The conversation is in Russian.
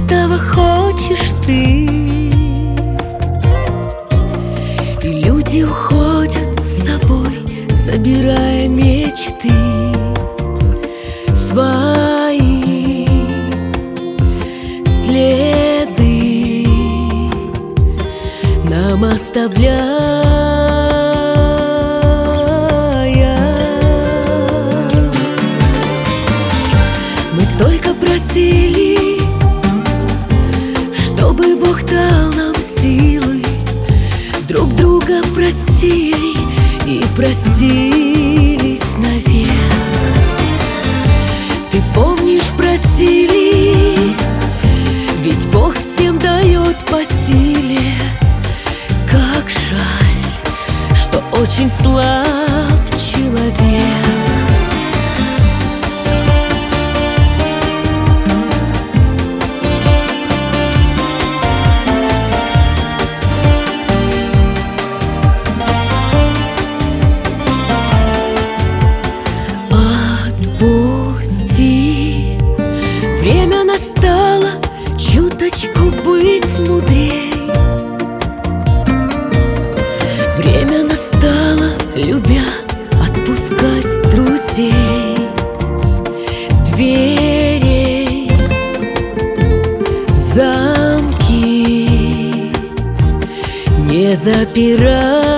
этого хочешь ты. И люди уходят с собой, забирая мечты свои, следы нам оставляя. Мы только просили, чтобы Бог дал нам силы, друг друга простили и простились навек. Ты помнишь, просили, ведь Бог всем дает по силе. Как жаль, что очень слаб человек. Время настало чуточку быть мудрей. Время настало, любя, отпускать друзей. Дверей, замки не запирай.